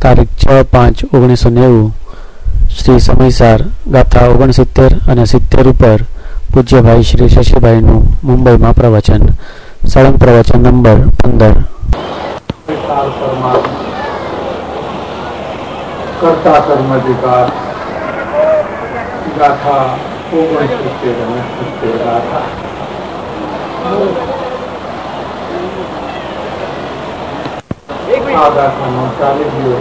તારીખ 6/5/1990 શ્રી સમયસાર ગાથા 69 અને 70 ઉપર પૂજ્યભાઈ શ્રી શશીભાઈનું મુંબઈમાં પ્રવચન. સળંગ પ્રવચન નંબર 15. કર્તા કર્માધિકાર ગાથા 69 અને 70 ગાથા. આ ગાથાનો ચાલી ગયો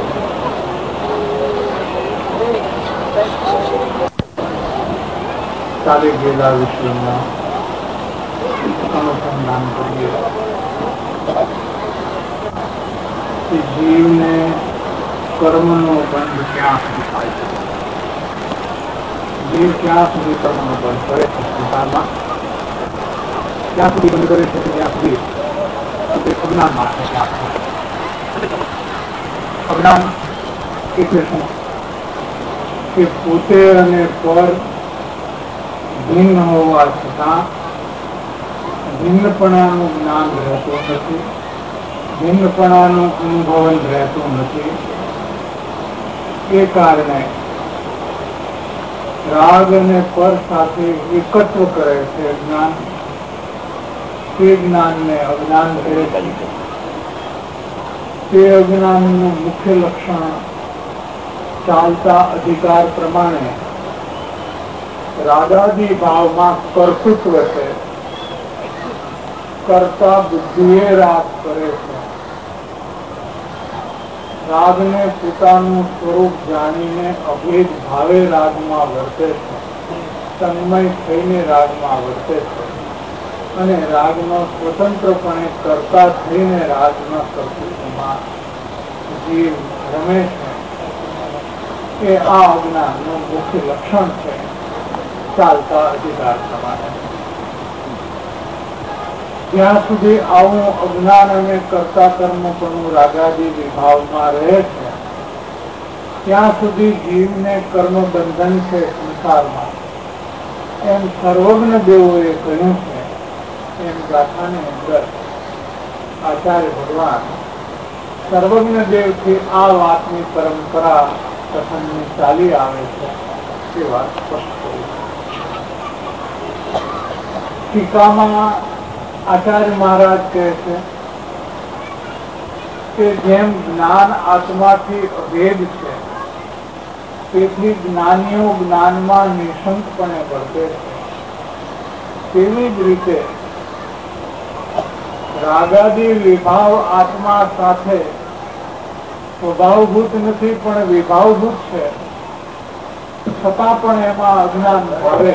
ચાલી ગયેલા વિષયમાં અનુસંધાન કરીએ કે જીવને કર્મનો બંધ ક્યાં સુધી થાય છે. જીવ ક્યાં સુધી કર્મનો બંધ કરે છે સંસારમાં, ક્યાં સુધી બંધ કરે છે ત્યાં સુધી અજ્ઞાન માટે. અજ્ઞાન એટલે શું કે પોતે અને પર ભિન્ન હોવા છતાં ભિન્નપણાનું જ્ઞાન રહેતું નથી, ભિન્નપણાનું અનુભવન રહેતું નથી. એ કારણે રાગ અને પર સાથે એકત્વ કરે છે જ્ઞાન. તે જ્ઞાનને અજ્ઞાન કહે છે. તે અજ્ઞાનનું મુખ્ય લક્ષણ ચાલતા અધિકાર પ્રમાણે રાગાદી ભાવમાં કર્તૃત્વ છે. કરતા બુદ્ધિએ રાગ કરે છે. રાગને પોતાનું સ્વરૂપ જાણીને અભેદ ભાવે રાગમાં વર્તે છે, તન્મય થઈને રાગમાં વર્તે છે અને રાગનો સ્વતંત્રપણે કરતા થઈને રાગના કર્તૃત્વમાં જીવ રમે છે. એ આ અજ્ઞાનનું મુખ્ય લક્ષણ છે ચાલતા અધિકાર પ્રમાણે. જ્યાં સુધી આવું અજ્ઞાન અને કર્તા કર્મપણું રાગાદી વિભાવમાં રહે છે ત્યાં સુધી જીવને કર્મ બંધન છે સંસારમાં. એમ સર્વજ્ઞ દેવોએ કહ્યું છે. એમ ગાથાની અંદર આચાર્ય ભગવાન સર્વજ્ઞ દેવથી આ વાતની પરંપરા કથનની ચાલી આવે છે તે વાત સ્પષ્ટ કરી. ટીકામાં આચાર્ય મહારાજ કહે છે કે જેમ જ્ઞાન આત્માથી અભેદ છે તેથી જ્ઞાનીઓ જ્ઞાનમાં નિઃશંકપણે વર્તે છે. તેવી જ રીતે રાગાદી વિભાવ આત્મા સાથે સ્વભાવભૂત નથી પણ વિભાવભૂત છે, છતાં પણ એમાં અજ્ઞાન ભરે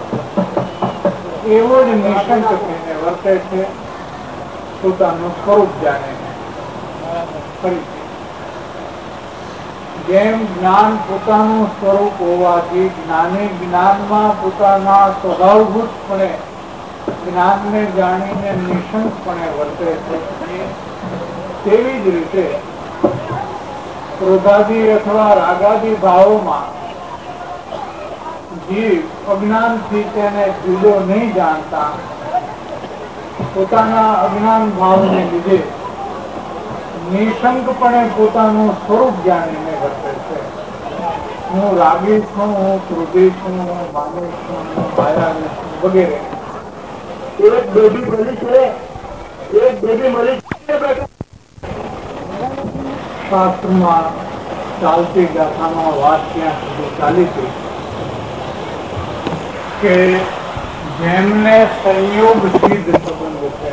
એવો જ નિઃશંક થઈને વર્તે છે, પોતાનું સ્વરૂપ જાણે. જેમ જ્ઞાન પોતાનું સ્વરૂપ હોવાથી જ્ઞાની જ્ઞાનમાં પોતાના સ્વભાવભૂતપણે જ્ઞાનને જાણીને નિઃશંકપણે વર્તે છે, તેવી જ રીતે ક્રોધાદી અથવા રાગાદી ભાવોમાં જીવ અજ્ઞાનથી તેને જુદો નહીં જાણતા પોતાના અજ્ઞાન ભાવને લીધે નિઃશંકપણે પોતાનું સ્વરૂપ જાણીને વર્તે છે. હું રાગી છું, હું ક્રોધી છું, હું માની છું, હું માયાવી છું વગેરે. એક બેબી મળી છે, એક બેબી મળી છે. શાસ્ત્રમાં ચાલતી ગાથામાં વાત ત્યાં સુધી ચાલી હતી કે જેમને સંયોગ સિદ્ધ સંબંધ છે,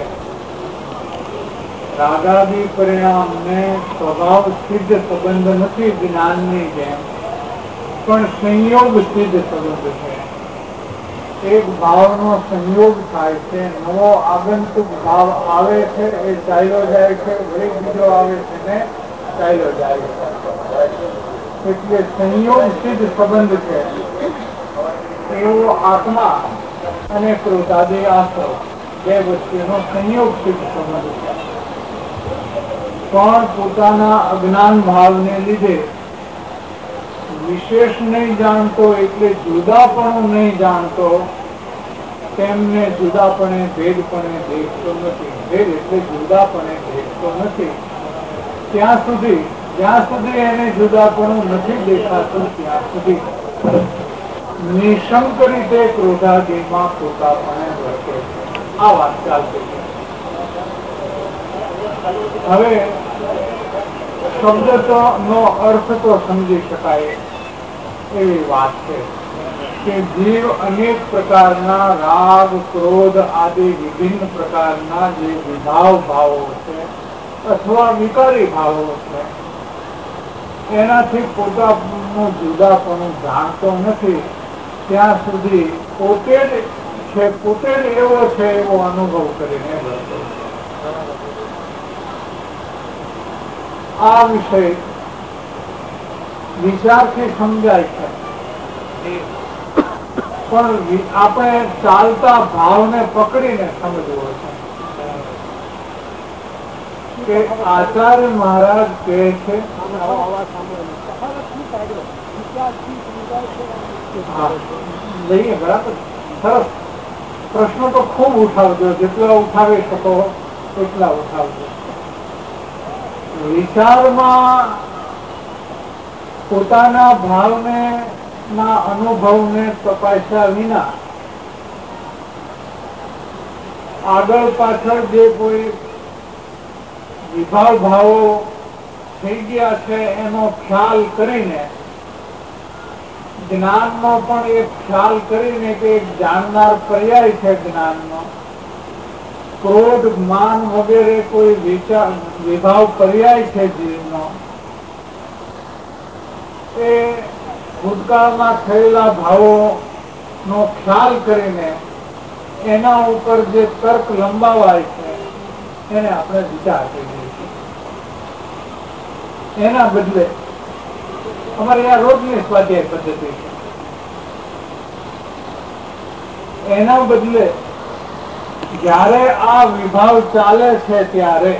રાગાદી પરિણામને સ્વભાવ સિદ્ધ સંબંધ નથી જ્ઞાનની જેમ, પણ સંયોગ સિદ્ધ સંબંધ છે. એક ભાવનો સંયોગ થાય છે, નવો આગંતુક ભાવ આવે છે, એ ચાલ્યો જાય છે, વળી બીજો આવે છે ને ચાલ્યો જાય છે. એટલે સંયોગ સિદ્ધ સંબંધ છે. એવો આત્મા અને ક્રોધાદી આશ્રવ બે વચ્ચેનો સંયોગ સિદ્ધ સંબંધ છે. પણ પોતાના અજ્ઞાન ભાવને લીધે વિશેષ નહીં જાણતો એટલે જુદાપણું નહીં જાણતો, તેમને જુદાપણે ભેદપણે દેખતો નથી. ભેદ એટલે જુદાપણે દેખતો નથી. ત્યાં સુધી જ્યાં સુધી એને જુદાપણું નથી દેખાતું ત્યાં સુધી નિશંક રીતે ક્રોધાદિમાં પોતાપણે વર્તે છે. આ વાત ચાલતી છે. હવે શબ્દ નો અર્થ તો સમજી શકાય એવી વાત છે કે જીવ અનેક પ્રકારના રાગ, ક્રોધ આદિ વિભિન્ન પ્રકારના જે વિભાવ ભાવો છે અથવા વિકારી ભાવો છે એનાથી પોતાનું જુદાપણું જાણતો નથી ત્યાં સુધી પોતે જ એવો છે એવો અનુભવ કરીને વર્તે. આ વિષય વિચારથી સમજાય છે, પણ આપણે ચાલતા ભાવને પકડીને સમજવો છે કે આચાર્ય મહારાજ કહે છે લઈએ બરાબર. સરસ પ્રશ્નો તો ખૂબ ઉઠાવજો, જેટલા ઉઠાવી શકો એટલા ઉઠાવજો. વિચારમાં પોતાના ભાવને ના અનુભવને તપાસ્યા વિના આગળ પાછળ જે કોઈ વિભાવ ભાવો થઈ ગયા છે એનો ખ્યાલ કરીને, જ્ઞાનનો પણ એક ખ્યાલ કરીને કે એક જાણનાર પર્યાય છે જ્ઞાનનો, ક્રોધ, માન વગેરે કોઈ વિભાવ પર્યાય છે જીવનો, એ ભૂતકાળમાં થયેલા ભાવો નો ખ્યાલ કરીને એના ઉપર જે તર્ક લંબાવાય છે એને આપણે વિચાર કહીએ છીએ. એના બદલે અમારે આ રોજની સ્વાધ્યાય પદ્ધતિ છે. એના બદલે જ્યારે આ વિભાવ ચાલે છે ત્યારે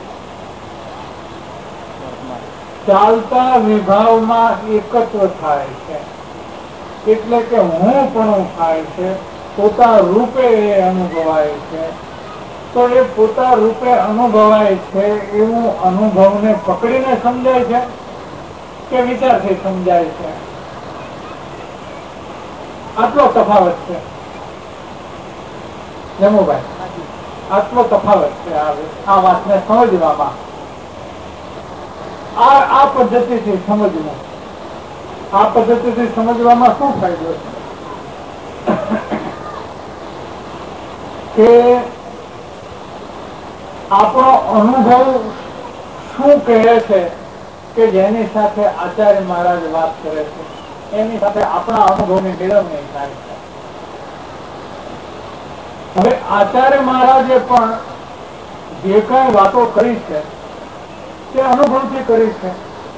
ચાલતા વિભાવમાં એકત્વ થાય છે, એટલે કે હું પણ થાય છે, પોતા રૂપે એ અનુભવાય છે. તો એ પોતા રૂપે અનુભવાય છે એવું અનુભવને પકડીને સમજાય છે કે વિચારથી સમજાય છે? આટલો તફાવત છે જમુભાઈ, આટલો તફાવત છે આ વાતને સમજવામાં. આ પદ્ધતિથી સમજવું, આ પદ્ધતિથી સમજવામાં શું ફાયદો છે કે આપણો અનુભવ શું કહે છે કે જેની સાથે આચાર્ય મહારાજ વાત કરે છે એની સાથે આપણા અનુભવની મેળવણી થાય છે. હવે આચાર્ય મહારાજે પણ જે કઈ વાતો કરી છે તે અનુભવથી કરી છે,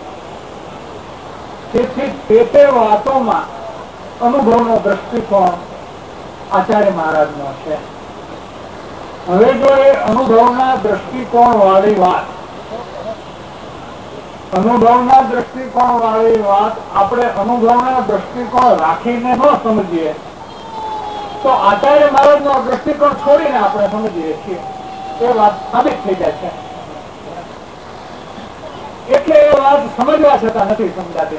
તેથી તે વાતોમાં અનુભવનો દ્રષ્ટિકોણ આચાર્ય મહારાજનો છે. હવે જો એ અનુભવના દ્રષ્ટિકોણ વાળી વાત આપણે અનુભવના દ્રષ્ટિકોણ રાખીને ન સમજીએ તો આચાર્ય મહારાજનો દ્રષ્ટિકોણ છોડીને આપણે સમજીએ છીએ એ વાત સાબિત થઈ જાય છે. એટલે એ વાત સમજવા છતાં નથી સમજાતી,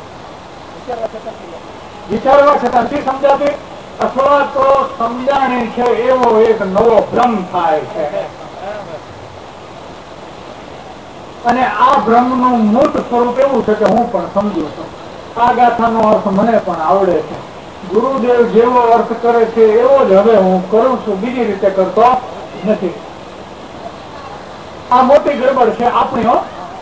વિચારવા છતાં નથી સમજાતી, અથવા તો સમજાણી છે એવો એક નવો ભ્રમ થાય છે. અને આ ભ્રમનું મૂળ સ્વરૂપ એવું છે કે હું પણ સમજુ છું, આ ગાથાનો અર્થ મને પણ આવડે છે, ગુરુદેવ જેવો અર્થ કરે છે એવો જ હવે હું કરું છું, બીજી રીતે કરતો નથી. આ મોટી ગડબડ છે આપણી.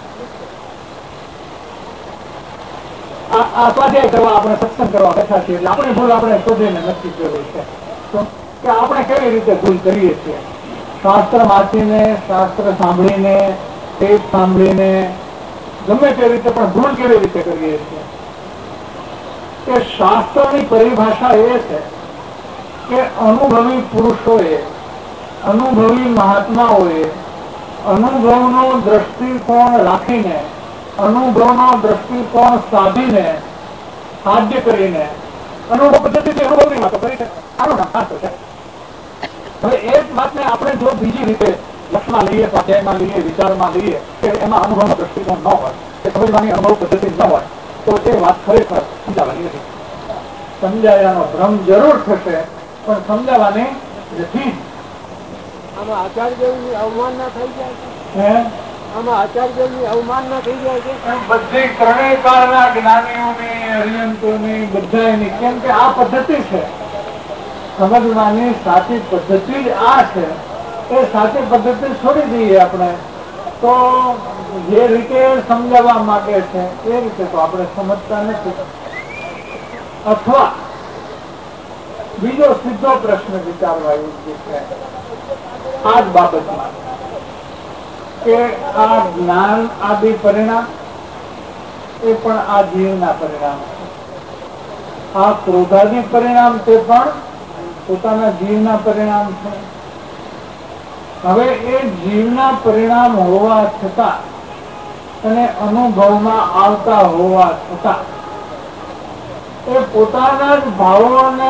આ સ્વાધ્યાય કરવા આપણે સત્સંગ કરવા બેઠા છીએ એટલે આપણી ભૂલ આપણે શોધીને નક્કી કરવી છે કે આપણે કેવી રીતે ભૂલ કરીએ છીએ. શાસ્ત્ર વાંચીને, શાસ્ત્ર સાંભળીને, ટેપ સાંભળીને, ગમે તે રીતે પણ ભૂલ કેવી રીતે કરીએ છીએ કે શાસ્ત્રની પરિભાષા એ છે કે અનુભવી પુરુષોએ, અનુભવી મહાત્માઓએ અનુભવનો દ્રષ્ટિકોણ રાખીને, અનુભવનો દ્રષ્ટિકોણ સાધીને, સાધ્ય કરીને અનુભવ પદ્ધતિથી અનુભવની વાતો કરી છે. આનું નામ શાસ્ત્ર છે. હવે એ જ વાતને આપણે જો બીજી રીતે લક્ષમાં લઈએ, સ્વાધ્યાયમાં લઈએ, વિચારમાં લઈએ કે એમાં અનુભવનો દ્રષ્ટિકોણ ન હોય સમજવાની અનુભવ પદ્ધતિ ન હોય તો એ વાત ખરેખર સમજાવવાની નથી. સમજાવવાનો ભ્રમ જરૂર થશે પણ સમજાવવાની નથી. આમાં આચાર્યની અવમાનના થઈ જાય છે. આમાં આચાર્યની અવમાનના થઈ જાય છે. બધી ત્રણેય કાળના જ્ઞાનીઓની, હરિયંતોની, બધાની, કેમ કે આ પદ્ધતિ છે સમજવાની. સાચી પદ્ધતિ જ આ છે. એ સાચી પદ્ધતિ છોડી દઈએ આપણે તો જે રીતે સમજાવવા માંગે છે એ રીતે તો આપણે સમજતા નથી. અથવા બીજો સીધો પ્રશ્ન વિચારવા યોગ્ય છે આ જ બાબતમાં કે આ જ્ઞાન આદિ પરિણામ એ પણ આ જીવના પરિણામ છે. આ ક્રોધાદિ પરિણામ તે પણ પોતાના જીવના પરિણામ છે. હવે એ જીવના પરિણામ હોવા છતાં અને અનુભવમાં આવતા હોવા છતાં એ પોતાના જ ભાવોને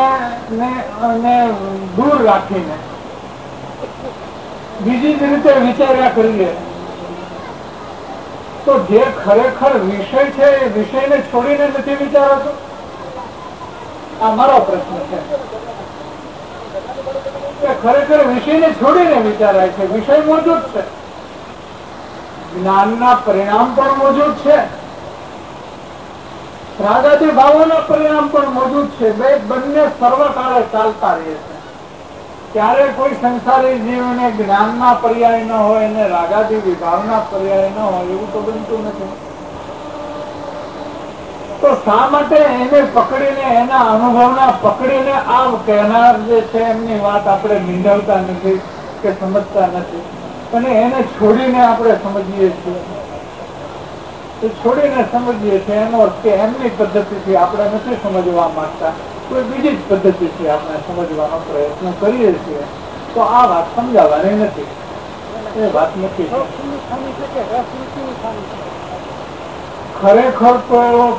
દૂર રાખીને બીજી જ રીતે વિચાર્યા કરીએ તો જે ખરેખર વિષય છે એ વિષયને છોડીને નથી વિચારતો. આ મારો પ્રશ્ન છે કે ખરેખર વિષયને છોડીને વિચારાય છે. વિષય મોજૂદ છે, જ્ઞાનના પરિણામ પણ મોજૂદ છે, રાગાદી ભાવોના પરિણામ પણ મોજૂદ છે. બંને સર્વકાળે ચાલતા રહે છે. ત્યારે કોઈ સંસારી જીવને જ્ઞાનના પર્યાય ન હોય અને રાગાદી વિભાવના પર્યાય ન હોય એવું તો બનતું નથી. તો શા માટે એને પકડીને, એના અનુભવના પકડીને આ કહેનાર જે છે એમની વાત આપણે નિંદવતા નથી કે સમજતા નથી અને એને છોડીને આપણે સમજીએ છીએ? છોડીને સમજીએ છીએ એનો અર્થ કે એમની પદ્ધતિથી આપણે નથી સમજવા માંગતા, કોઈ બીજી જ પદ્ધતિથી આપણે સમજવાનો પ્રયત્ન કરીએ છીએ. તો આ વાત સમજાવવાની નથી, એ વાત નથી. ખરેખર તો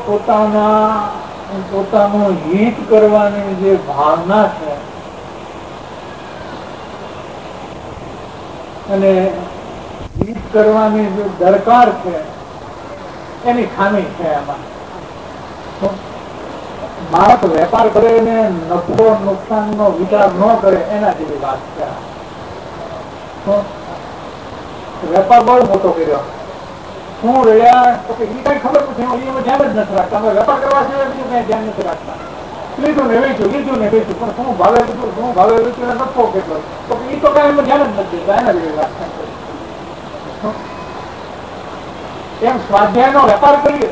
પોતાનું હિત કરવાની જે ભાવના છે અને હિત કરવાની જે દરકાર છે એની ખામી છે એમાં. માણસ વેપાર કરે ને નફો નુકસાન નો વિચાર ન કરે એના જેવી વાત છે. વેપાર બહુ મોટો કર્યો, શું રહ્યા તો એ કઈ ખબર નથી, ધ્યાન જ નથી રાખતા. અમે વેપાર કરવા છે બીજું કઈ ધ્યાન નથી રાખતા. લીધું ને વેચ્યું, લીધું ને વેચ્યું, પણ શું ભાવે લીધું, શું ભાવે વેચ્યું, નફો કેટલો, તો એ તો કઈ એમાં ધ્યાન જ નથી દેતા. એના જેવી વાત છે. એમ સ્વાધ્યાયનો વેપાર કરીએ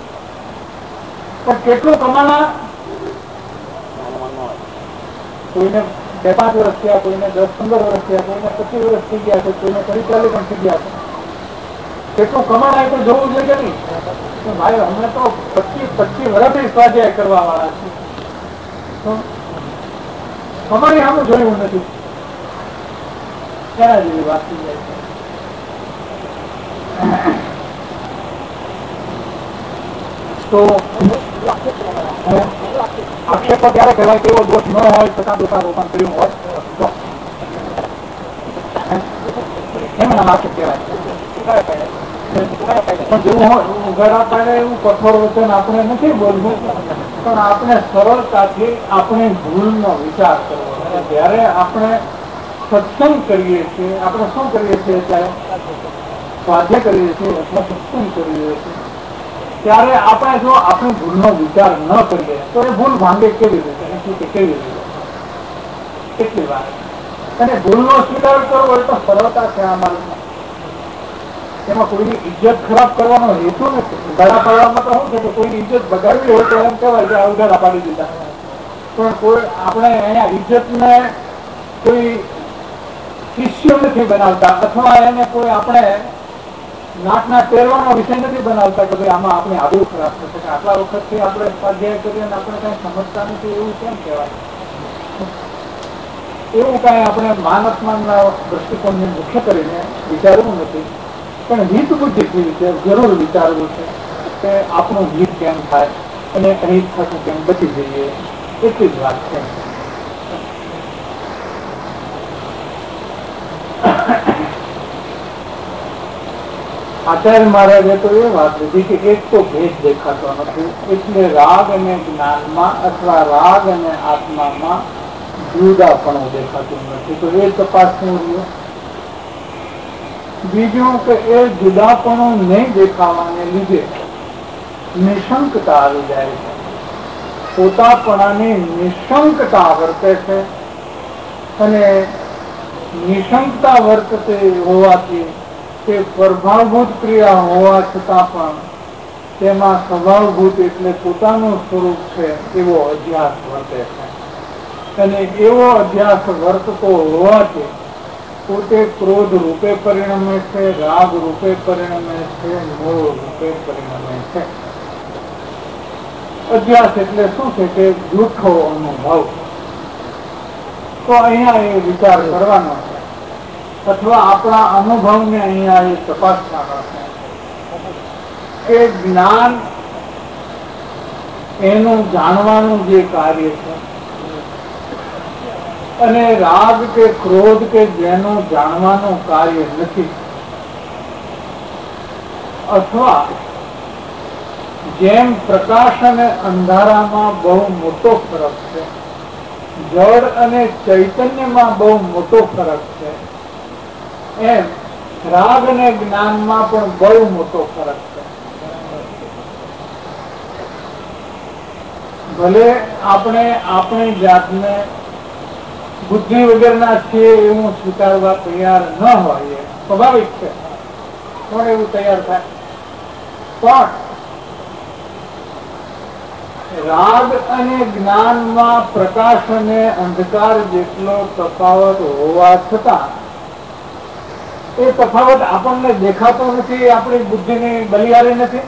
પણ કેટલું કમાના? કોઈને 2-5 વર્ષ થયા, કોઈને 10-15 વર્ષ થયા, કોઈને 25 વર્ષ થઈ ગયા છે, કોઈને 40 પણ થઈ ગયા છે. કેટલું કમાણા તો જોવું જોઈએ નહીં. ભાઈ અમે તો 25 વર્ષથી સ્વાધ્યાય કરવા વાળા છે, અમારી આમ જોયું નથી. એના જેવી વાત થઈ જાય છે. તો આક્ષેપ ત્યારે કહેવાય કે એવો દોષ ન હોય છતાં દોષારોપણ કર્યું હોય તો એમના આક્ષેપ કહેવાય. પણ જેવું હોય ઉઘાડા પાડે એવું કઠોર વચન આપણે નથી બોલવું, પણ આપણે સરળતાથી આપણી ભૂલનો વિચાર કરવો. જયારે આપણે સત્સંગ કરીએ છીએ, આપણે શું કરીએ છીએ? ત્યારે સ્વાધ્યાય કરીએ છીએ અથવા સત્સંગ કરીએ છીએ ત્યારે આપણે જો આપણી ભૂલનો વિચાર ન કરીએ તો એ ભૂલ ભાંગે કેવી રીતે, કેવી રીતે? કેટલી વાર અને ભૂલનો સ્વીકાર કરવો એ તો સરળતા છે અમારી. એમાં કોઈની ઇજ્જત ખરાબ કરવાનો હેતુ નથી. ઉઘાડા પાડવામાં તો શું છે કે કોઈની ઇજ્જત બગાડવી હોય તો એમ કહેવાય કે આ ઉઘાડા પાડી દીધા. પણ કોઈ આપણે અહીંયા ઇજ્જતને કોઈ શિષ્ય નથી બનાવતા અથવા એને કોઈ આપણે નાકના પહેરવાનો વિષય નથી બનાવતા કે ભાઈ આમાં આપણે આબરૂ ખરાબ થશે. આટલા વખતથી આપણે સ્વાધ્યાય કરીએ અને આપણે કઈ સમજતા નથી એવું કેમ કહેવાય? એવું કઈ આપણે માન અપમાનના દ્રષ્ટિકોણને મુખ્ય કરીને વિચારવું નથી, પણ હિત બુદ્ધિથી જરૂર વિચારવું છે કે આપણું હિત કેમ થાય અને અહિત થતું કેમ બચી જઈએ. એટલી જ વાત છે. આચાર્ય મહારાજે તો એ વાત લીધી કે એક તો ભેદ દેખાતો નથી, એટલે રાગ અને જ્ઞાનમાં અથવા રાગ અને આત્મામાં જુદાપણું દેખાતું નથી. તો એ તપાસ શું રહ્યો? બીજું કે એ જુદાપણું નહીં દેખાવાને લીધે નિશંકતા આવી જાય છે, પોતાપણાની નિશંકતા વર્તે છે. અને નિશંકતા વર્તતે હોવાથી તે પ્રભાવભૂત ક્રિયા હોવા છતાં પણ તેમાં સ્વભાવભૂત એટલે પોતાનું સ્વરૂપ છે એવો અધ્યાસ વર્તે છે. અને એવો અધ્યાસ વર્તતો હોવાથી પોતે ક્રોધ રૂપે પરિણમે છે, રાગ રૂપે પરિણમે છે, મોહ રૂપે પરિણમે છે. અધ્યાસ એટલે શું છે કે જૂઠો અનુભવ. તો અહીંયા એ વિચાર કરવાનો છે, અથવા આપણા અનુભવને અહીંયા એ તપાસવાનો છે કે જ્ઞાન એનું જાણવાનું જે કાર્ય છે અને રાગ કે ક્રોધ કે જેનું જાણવાનું કાર્ય નથી, અથવા જેમ પ્રકાશ અને અંધારામાં બહુ મોટો ફરક છે, જળ અને ચૈતન્યમાં બહુ મોટો ફરક છે, એમ રાગ અને જ્ઞાનમાં પણ બહુ મોટો ફરક છે. ભલે આપણે આપણી જાતને બુદ્ધિ વગરના છીએ એવું સ્વીકારવા તૈયાર ન હોઈએ, સ્વાભાવિક છે, કોણ એવું તૈયાર થાય? પણ રાગ અને જ્ઞાનમાં પ્રકાશ અને અંધકાર જેટલો તફાવત હોવા છતાં એ તફાવત આપણને દેખાતો નથી, આપણી બુદ્ધિની બલિહારી નથી.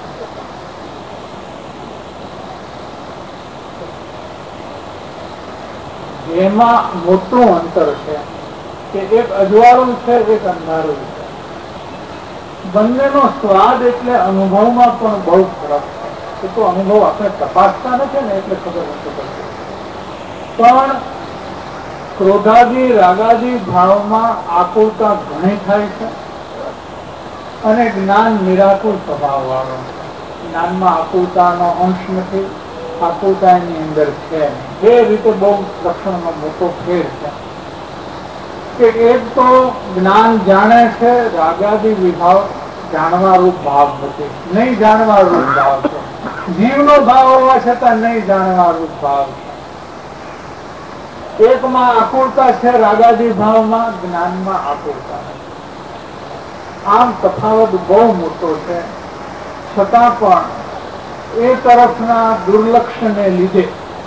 એમાં મોટું અંતર છે કે એક અજવાળું છે, એક અંધારું છે. બંનેનો સ્વાદ એટલે અનુભવમાં પણ બહુ ફરક છે. તો અનુભવ આપણે તપાસતા નથી ને એટલે ખબર નથી પડતી. પણ ક્રોધાદી રાગાદી ભાવમાં આકુલતા ઘણી થાય છે અને જ્ઞાન નિરાકુલ સ્વભાવ વાળો છે. જ્ઞાનમાં આકુલતાનો અંશ નથી, આકુલતા એની અંદર છે. બે રીતે બહુ લક્ષણમાં મોટો ફેર છે કે એક તો જ્ઞાન જાણે છે, રાગાદી વિભાવ જાણવા રૂપ ભાવ નથી, નહીં જાણવા રૂપ ભાવ છે. જીવનો ભાવ હોવા છતાં નહીં જાણવા રૂપ ભાવ છે. એકમાં આકુળતા છે રાગાદી ભાવમાં, જ્ઞાનમાં આકુળતા નથી. આમ તફાવત બહુ મોટો છે. છતાં પણ એ તરફના દુર્લક્ષને લીધે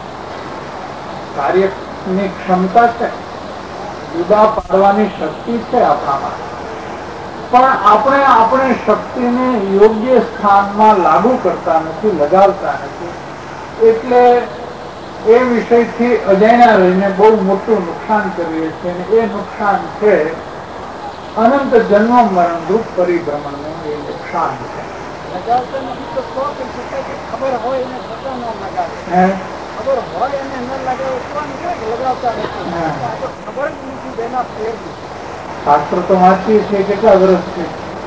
કાર્યની ક્ષમતા છે, જુદા પાડવાની શક્તિ છે આપણામાં, પણ આપણે આપણી શક્તિને યોગ્ય સ્થાનમાં લાગુ કરતા નથી, લગાવતા નથી. એટલે એ વિષયથી અજાણ્યા રહીને બહુ મોટું નુકસાન કરીએ છીએ. અને એ નુકસાન છે અનંત જન્મ મરણ રૂપ પરિભ્રમણનું એ નુકસાન છે. ખબર હોય એને છતાં ન લગાવે, ખબર હોય એને ન લગાવે લગાવતા નથી. ખબર જ નથી બેના ફેર. શાસ્ત્ર તો વાંચીએ છીએ કેટલા વર્ષથી.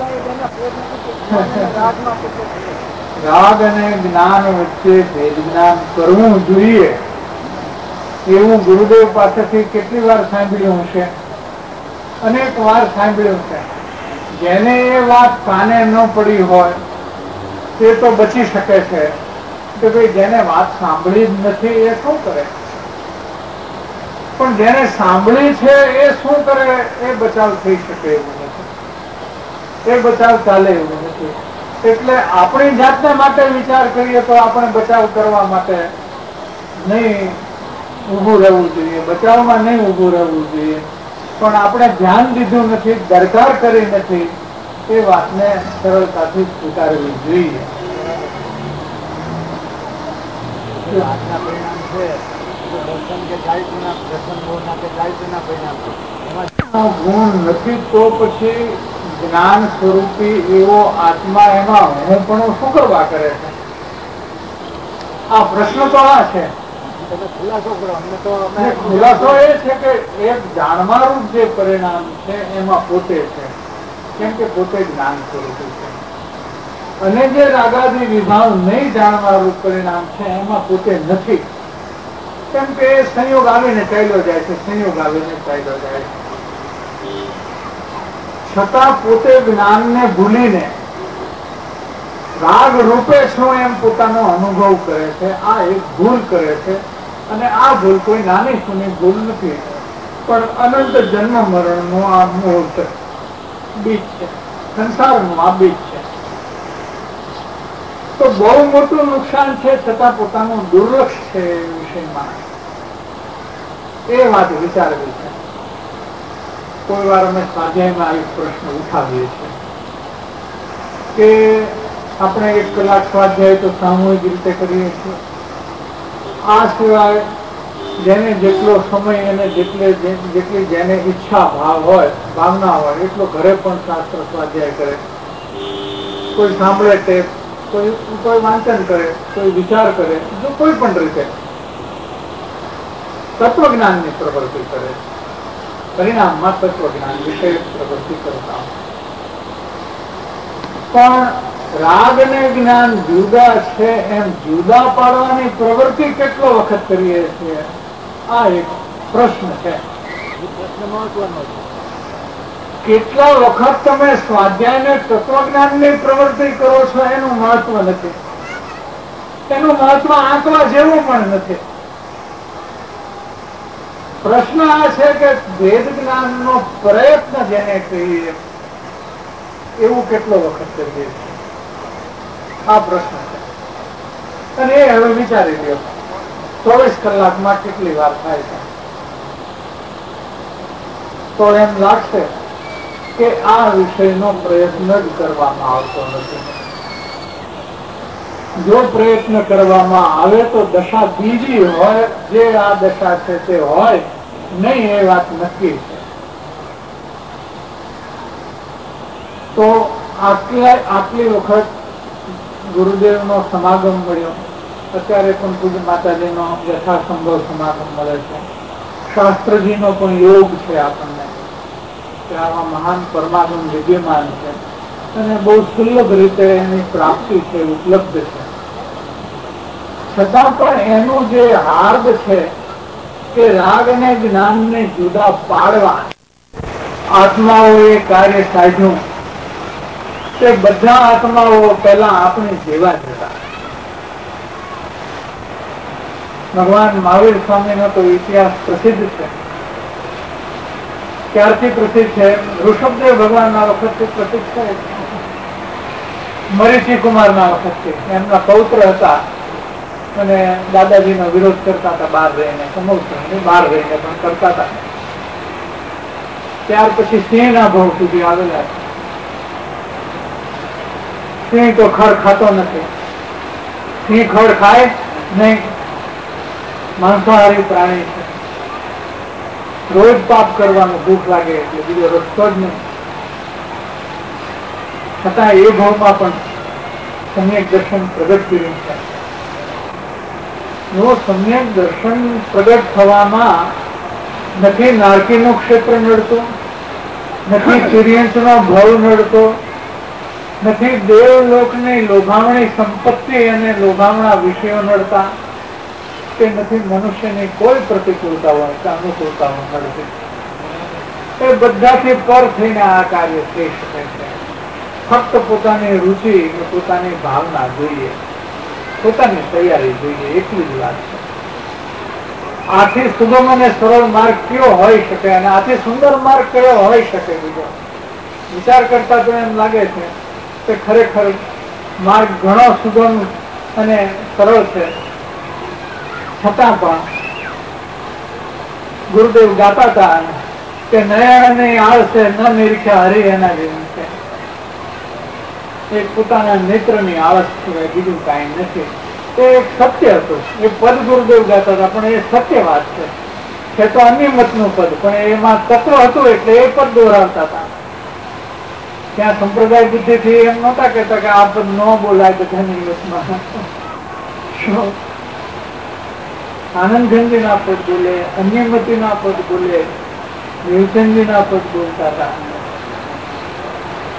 રાગ અને જ્ઞાન વચ્ચે ભેદ જ્ઞાન કરવું જોઈએ એવું ગુરુદેવ પાસેથી કેટલી વાર સાંભળ્યું છે? અનેક વાર સાંભળ્યું છે. જેને એ વાત કાને ન પડી હોય તે તો બચી શકે છે કે ભાઈ જેને વાત સાંભળી જ નથી એ શું કરે, પણ જેને સાંભળી છે એ શું કરે એ બચાવ થઈ શકે એવું નથી, એ બચાવ ચાલે એવું નથી. એટલે આપણી જાતને માટે વિચાર કરીએ તો આપણે બચાવ કરવા માટે નહીં ઊભું રહેવું જોઈએ, બચાવમાં નહીં ઊભું રહેવું જોઈએ. પણ આપણે ધ્યાન દીધું નથી, દરકાર કરી નથી, એ વાતને સરળતાથી સ્વીકારવી જોઈએ. ગુણ નથી તો પછી જ્ઞાન સ્વરૂપી એવો આત્મા એમાં હું પણ શું કરવા કરે છે? આ પ્રશ્ન તો આ છે. ખુલાસો એ છે કે એક જાણવારૂપ જે પરિણામ છે એમાં પોતે છે કેમ કે પોતે જ્ઞાન સ્વરૂપી છે. અને જે રાગાદી વિભાવ નહીં જાણવાળું પરિણામ છે એમાં પોતે નથી, કેમ કે સંયોગ આવીને ચાલ્યો જાય છે, સંયોગ આવીને ચાલ્યો જાય છે. છતાં પોતે જ્ઞાનને ભૂલીને રાગ રૂપે શું એમ પોતાનો અનુભવ કરે છે. આ એક ભૂલ કરે છે, અને આ ભૂલ કોઈ નાની સુની ભૂલ નથી, પણ અનંત જન્મ મરણનું આ મૂળ બીજ છે, સંસારનું આ બીજ છે. તો બહુ મોટું નુકસાન છે, છતાં પોતાનું દુર્લક્ષ છે એ વિષયમાં, એ વાત વિચારવી છે. કોઈ વાર અમે સ્વાધ્યાયમાં એક પ્રશ્ન ઉઠાવીએ છીએ કે આપણે 1 કલાક સ્વાધ્યાય તો સામૂહિક રીતે કરીએ છીએ, આ સિવાય જેને જેટલો સમય અને જેટલી જેને ઈચ્છા ભાવ હોય, ભાવના હોય, એટલો ઘરે પણ શાસ્ત્ર સ્વાધ્યાય કરે. કોઈ સાંભળે ટેપ, કોઈ વાંચન કરે, કોઈ વિચાર કરે, જો કોઈ પણ રીતે તત્વજ્ઞાનની પ્રવૃત્તિ કરે, પરિણામમાં તત્વજ્ઞાન વિશે પ્રવૃત્તિ કરતા. પણ રાગ ને જ્ઞાન જુદા છે એમ જુદા પાડવાની પ્રવૃત્તિ કેટલો વખત કરીએ છીએ, આ એક પ્રશ્ન છે. કેટલા વખત તમે સ્વાધ્યાય ને તત્વજ્ઞાનની પ્રવૃત્તિ કરો છો એનું મહત્વ નથી, એનું મહત્વ આંકવા જેવું પણ નથી. પ્રશ્ન આ છે કે વેદ જ્ઞાનનો પ્રયત્ન જેને કહીએ એવું કેટલો વખત કરીએ છીએ, આ પ્રશ્ન છે. અને એ હવે વિચારી લ્યો 24 કલાકમાં કેટલી વાર થાય છે, તો એમ લાગશે કે આ વિષયનો પ્રયત્ન જ કરવામાં આવતો નથી. જો પ્રયત્ન કરવામાં આવે તો દશા બીજી હોય, જે આ દશા છે તે હોય નહીં, એ વાત નક્કી છે. તો આટલી વખત ગુરુદેવનો સમાગમ મળ્યો, અત્યારે પણ પૂજ્ય માતાજીનો યથાસંભવ સમાગમ મળે છે, શાસ્ત્રજીનો પણ યોગ છે આપણને કે આવા મહાન પરમાગમ વિદ્યમાન છે, અને બહુ સુલભ રીતે એની પ્રાપ્તિ છે, ઉપલબ્ધ છે. છતાં પણ એનું જે હાર્દ છે કે રાગ અને જ્ઞાનને જુદા પાડવા આત્માઓએ કાર્ય સાધ્યું, તે બધા આત્માઓ પહેલા આપણી જેવા જ હતા. ભગવાન મહાવીર સ્વામીનો તો ઇતિહાસ પ્રસિદ્ધ છે. ક્યારથી પ્રસિદ્ધ છે? ઋષભદેવ ભગવાનના વખતથી પ્રસિદ્ધ છે. મરીચી કુમારના વખતથી. એમના પૌત્ર હતા અને દાદાજીનો વિરોધ કરતા હતા, બહાર રહીને, સમૌસર બહાર રહીને પણ કરતા હતા. ત્યાર પછી સિંહના ભાવ સુધી આવેલા છે. સિંહ તો ખડ ખાતો નથી, સિંહ ખડ ખાય નહીં, માંસાહારી પ્રાણી છે. રોજ પાપ કરવાનું, ભૂખ લાગે એટલે બીજો રસ્તો જ નહીં. છતાં એ ભાવમાં પણ સમ્યક દર્શન પ્રગટ કર્યું છે. જો સમ્યક દર્શન પ્રગટ થવામાં નથી નારકીનું ક્ષેત્ર નડતું, નથી તિર્યંશનો ભવ નડતો, નથી દેવલોકની લોભામણી સંપત્તિ અને લોભામણા વિષયો નડતા, કે નથી મનુષ્યની કોઈ પ્રતિકૂળતાઓ કે અનુકૂળતાઓ નડતી. એ બધાથી પર થઈને આ કાર્ય થઈ શકે છે. ફક્ત પોતાની રુચિ અને પોતાની ભાવના જોઈએ, પોતાની તૈયારી જોઈએ, એટલી જ વાત છે. આથી સુગમ અને સરળ માર્ગ કયો હોઈ શકે, અને આથી સુંદર માર્ગ કયો હોઈ શકે? બીજો વિચાર કરતા તો એમ લાગે છે કે ખરેખર માર્ગ ઘણો સુગમ અને સરળ છે. છતાં પણ ગુરુદેવ ગાતા હતા કે નયનની આળસે ન નિરીખ્યા હરિ એના જેવું છે. એક પોતાના નેત્રની આળસ સિવાય બીજું કાંઈ નથી. એ એક સત્ય હતું. એ પદ ગુરુદેવ ગાતા હતા, પણ એ સત્ય વાત છે તો અનિમતનું પદ, પણ એમાં તત્વ હતું એટલે એ પદ દોહરાવતા હતા. ત્યાં સંપ્રદાય બુદ્ધિથી એમ નહોતા કહેતા કે આ પદ ન બોલાય બધાની યુથમાં. શું આનંદગંજીના પદ બોલે, અન્યમતીના પદ બોલે, વિવચનજીના પદ બોલતા હતા.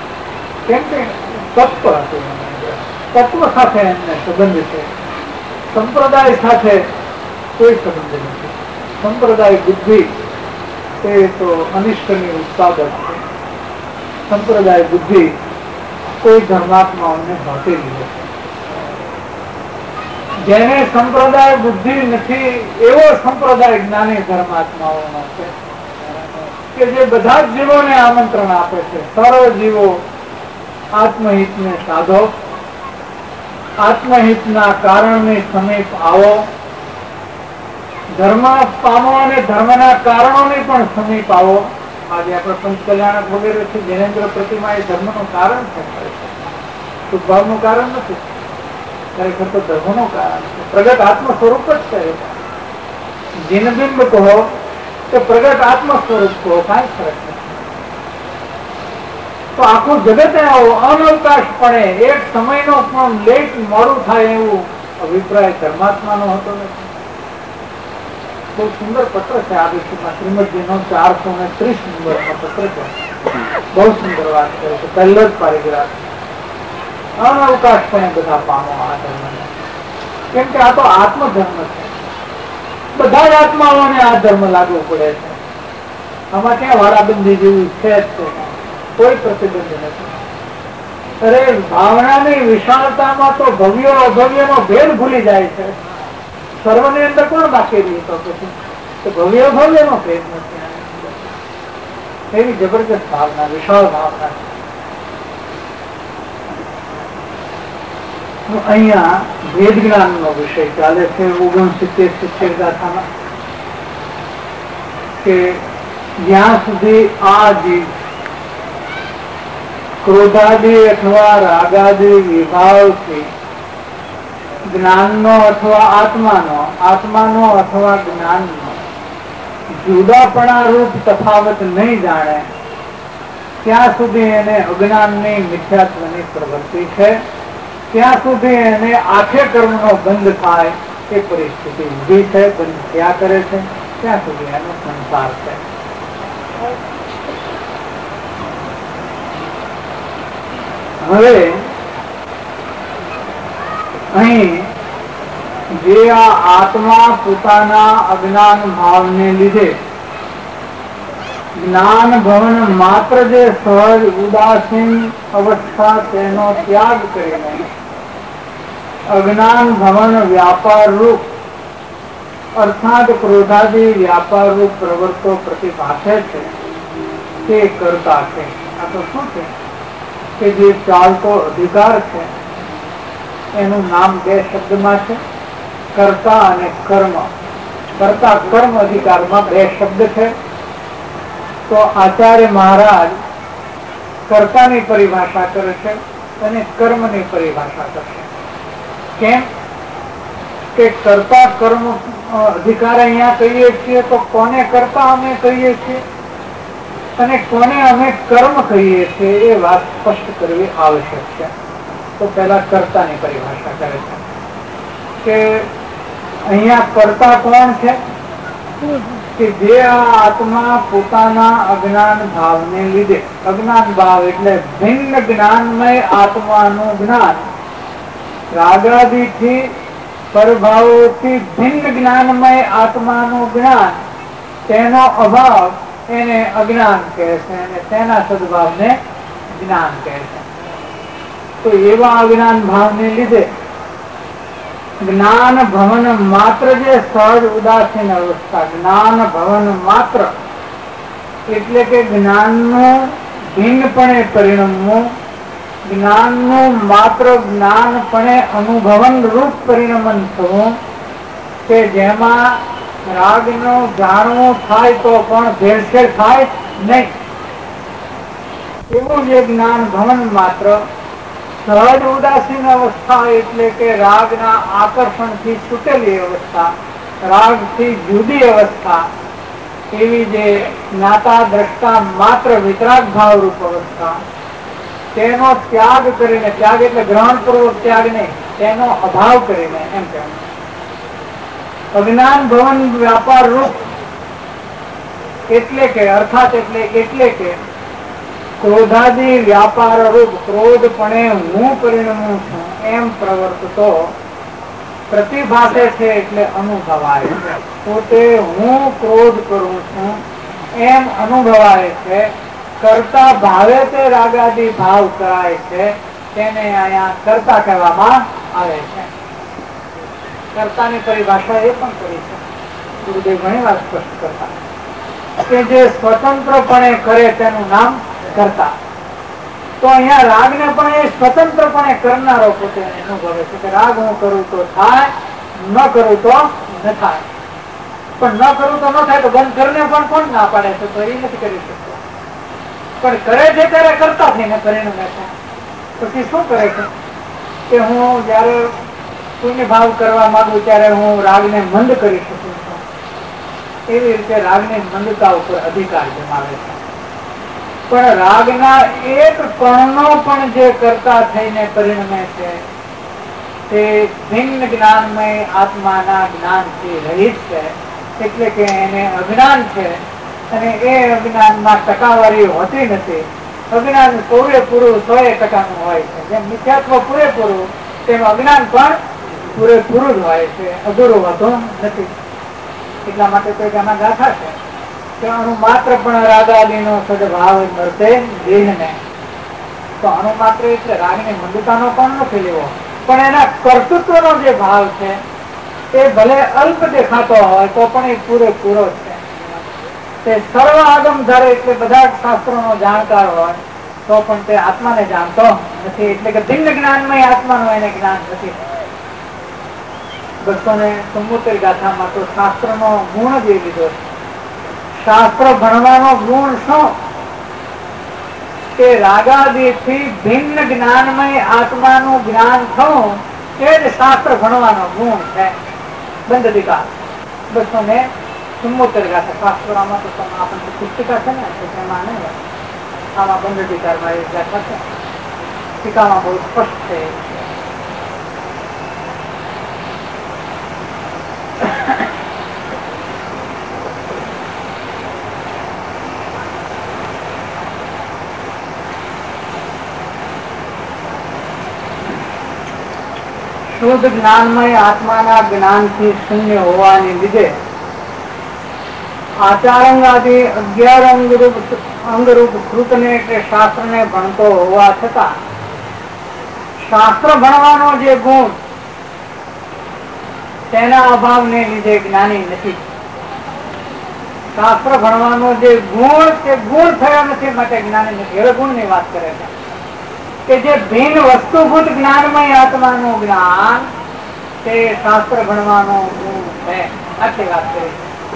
કેમ કે તત્વ હતું, તત્વ સાથે એમને સંબંધ છે, સંપ્રદાય સાથે કોઈ સંબંધ નથી. સંપ્રદાય બુદ્ધિ તે તો અનિષ્ટની ઉત્પાદક છે. સંપ્રદાય બુદ્ધિ કોઈ ધર્માત્માઓને ભાગેલી નથી. જેને સંપ્રદાય બુદ્ધિ નથી એવો સંપ્રદાય જ્ઞાની ધર્માત્માઓનો છે કે જે બધા જ જીવોને આમંત્રણ આપે છે, સર્વ જીવો આત્મહિતને સાધો, આત્મહિતના કારણની સમીપ આવો, ધર્મ પામો અને ધર્મના કારણોની પણ સમીપ આવો. આજે આપણે પંચકલ્યાણક વગેરે છે, જૈનેન્દ્ર પ્રતિમા એ ધર્મનું કારણ છે, શુભભાવનું કારણ નથી, ખરેખર તો ધર્મનું કારણ છે. પ્રગટ આત્મ સ્વરૂપ જ છે. જીનબિંબ કહો કે પ્રગટ આત્મ સ્વરૂપ કહો, કાંઈ ફરક નથી. તો આખું જગત અનવકાશપણે એક સમયનો પણ લેટ મોડું થાય એવું અભિપ્રાય ધર્માત્માનો હતો નથી. બહુ સુંદર પત્ર છે આ વિષયમાં, શ્રીમદજીનો 430 નંબરનો પત્ર છે. બહુ સુંદર વાત કરે છે. પહેલો જ પારિગ્રાફ, અનવકાશપણે બધા પામો આ ધર્મને, કેમ કે આ તો આત્મધર્મ છે. બધા જ આત્માઓને આ ધર્મ લાગુ પડે છે. આમાં ક્યાં વાડાબંધી જેવું છે જ છે, કોઈ પ્રતિબંધ નથી. અરે ભાવનાની વિશાળતામાં તો ભવ્ય અભવ્યનો ભેદ ભૂલી જાય છે. સર્વની અંદર કોણ બાકી રહી તો પછી ભવ્ય ભવ્યનો ભેદ નથી. એવી જબરજસ્ત ભાવના, વિશાળ ભાવના. અહીંયા ભેદ જ્ઞાનનો વિષય ચાલે છે 69-70 ગાથામાં, કે જ્યાં સુધી આ જીવ ક્રોધાદી અથવા રાગાદી વિભાવથી જ્ઞાનનો અથવા આત્માનો અથવા જ્ઞાનનો જુદાપણા રૂપ તફાવત નહીં જાણે ત્યાં સુધી એને અજ્ઞાનની મિથ્યાત્વની પ્રવૃત્તિ છે. ત્યાં સુધી એને આખે કર્મનો બંધ થાય એ પરિસ્થિતિ ઊભી છે, બંધ થયા કરે છે, ત્યાં સુધી એનો સંસાર છે. હવે અહીં જે આ આત્મા પોતાના અજ્ઞાન ભાવને લીધે જ્ઞાન ભવન માત્ર જે સહજ ઉદાસીન અવસ્થા તેનો ત્યાગ કરીને અજ્ઞાન ભવન વ્યાપાર રૂપ અર્થાત ક્રોધાદી વ્યાપાર રૂપ પ્રવૃત્તો પ્રતિભાષે છે તે કરતા છે. આ તો શું છે કે જે ચાલતો અધિકાર છે એનું નામ બે શબ્દમાં છે, કર્તા અને કર્મ. કર્તા કર્મ અધિકારમાં બે શબ્દ છે. તો આચાર્ય મહારાજ કર્તાની પરિભાષા કરે છે અને કર્મની પરિભાષા કરશે. કેમ કે કર્તા કર્મ અધિકાર અહીંયા કહીએ છીએ તો કોને કર્તા અમે કહીએ છીએ અને કોને અમે કર્મ કહીએ છીએ એ વાત સ્પષ્ટ કરવી આવશ્યક છે. તો પહેલા કર્તાની પરિભાષા કરે છે કે અહીંયા કર્તા કોણ છે કે જે આ આત્મા પોતાના અજ્ઞાન ભાવને લીધે, અજ્ઞાન ભાવ એટલે ભિન્ન જ્ઞાનમય આત્માનું જ્ઞાન, રાગાદિથી પરભાવોથી ભિન્ન જ્ઞાનમય આત્માનું જ્ઞાન, તેનો અભાવ એને અજ્ઞાન કહે છે અને તેના સદભાવને જ્ઞાન કહે છે. તો એવા અજ્ઞાન ભાવને લીધે જ્ઞાન ભવન માત્ર જે સહજ ઉદાસીન અવસ્થા, જ્ઞાન ભવન માત્ર એટલે કે જ્ઞાનનું ભિન્નપણે પરિણમવું, જ્ઞાનનું માત્ર જ્ઞાનપણે અનુભવન રૂપ પરિણમન થવું, કે જેમાં રાગનું જાણવું થાય તો પણ ભેળસેળ થાય નહીં, એવું જે જ્ઞાન ભવન માત્ર સહજ ઉદાસીન અવસ્થા એટલે કે રાગના આકર્ષણથી છૂટેલી અવસ્થા, રાગથી જુદી અવસ્થા, એવી જે જ્ઞાતા દ્રષ્ટા માત્ર વિતરાગ ભાવ રૂપ અવસ્થા, તેનો ત્યાગ કરીને, ત્યાગ એટલે ગ્રહણપૂર્વક ત્યાગ નહીં, તેનો અભાવ કરીને, એમ કહેવાય અજ્ઞાન ભવન વ્યાપાર રૂપ એટલે કે અર્થાત એટલે કે ક્રોધાદી વ્યાપાર રૂપ ક્રોધપણે હું પરિણમું છું એમ પ્રવર્તતો પ્રતિભાસે છે એટલે અનુભવાય છે. પોતે હું ક્રોધ કરું છું એમ અનુભવાય છે. કરતા ભાવે તે રાગાદી ભાવ કરાય છે તેને અહીંયા કરતા કહેવામાં આવે છે. કર્તાની પરિભાષા એ પણ કરી છે ગુરુદેવ ઘણી વાર સ્પષ્ટ કરતા કે જે સ્વતંત્રપણે કરે તેનું નામ કરતા. તો અહીંયા રાગને પણ એ સ્વતંત્રપણે કરનારો પોતે અનુભવે છે કે રાગ હું કરું તો થાય, ન કરું તો ન થાય. પણ ન કરું તો ન થાય તો બંધ કરીને પણ કોણ ના પાડે છે? તો એ નથી કરી શકતો. પણ કરે છે ત્યારે કરતા થઈને પરિણમે છે. પછી શું કરે છે કે હું જયારે પુણ્ય ભાવ કરવા માંગુ ત્યારે હું રાગને મંદ કરી શકું છું. એવી રીતે રાગની મંદતા ઉપર અધિકાર જમાવે છે. પણ રાગના એક કણનો પણ જે કરતા થઈને પરિણમે છે તે ભિન્ન જ્ઞાનમય આત્માના જ્ઞાનથી રહિત છે. એટલે કે એને અજ્ઞાન છે અને એ અજ્ઞાનમાં ટકાવારી હોતી નથી. અજ્ઞાન પૂરેપૂરું 100% હોય છે. જેમ મિથ્યાત્વ પૂરેપૂરું તેમ અજ્ઞાન પણ પૂરેપૂરું જ હોય છે, અધૂરું હોતું નથી. એટલા માટે તો એમાં ગાથા છે કે અણુ માત્ર પણ રાગાદીનો સદભાવ મળશે દેહને. તો અણુ માત્ર એટલે રાગની મંદતાનો પણ નથી લેવો, પણ એના કર્તૃત્વનો જે ભાવ છે તે ભલે અલ્પ દેખાતો હોય તો પણ એ પૂરેપૂરો છે. તે સર્વ આગમ ધારે એટલે બધા શાસ્ત્રોનો જાણકાર હોય તો પણ તે આત્માને જાણતો નથી. એટલે કે ભિન્ન જ્ઞાનમય આત્માનું એને જ્ઞાન નથી. 274 ગાથામાં તો શાસ્ત્રનો ગુણ જ એ લીધો છે. શાસ્ત્ર ભણવાનો ગુણ શું? કે રાગાદીથી ભિન્ન જ્ઞાનમય આત્માનું જ્ઞાન થવું એ જ શાસ્ત્ર ભણવાનો ગુણ છે. બંધ અધિકાર 274 ગાથા. શાસ્ત્રોમાં તો આપણને પુસ્તિકા છે ને એમાં નહીં, આમાં બંધ અધિકારમાં એ ગાથા છે. ટીકામાં બહુ સ્પષ્ટ છે. શુદ્ધ જ્ઞાનમય આત્માના જ્ઞાનથી શૂન્ય હોવાને લીધે આચારંગાદી 11 અંગરૂપ કૃતને એટલે શાસ્ત્રને ભણતો હોવા છતાં શાસ્ત્ર ભણવાનો જે ગુણ તેના અભાવને લીધે જ્ઞાની નથી. શાસ્ત્ર ભણવાનો જે ગુણ તે ગુણ થયો નથી માટે જ્ઞાની નથી. હવે ગુણની વાત કરે છે કે જે ભિન્ન વસ્તુભૂત જ્ઞાનમય આત્માનું જ્ઞાન તે શાસ્ત્ર ભણવાનો ગુણ છે. આટલી વાત કરી.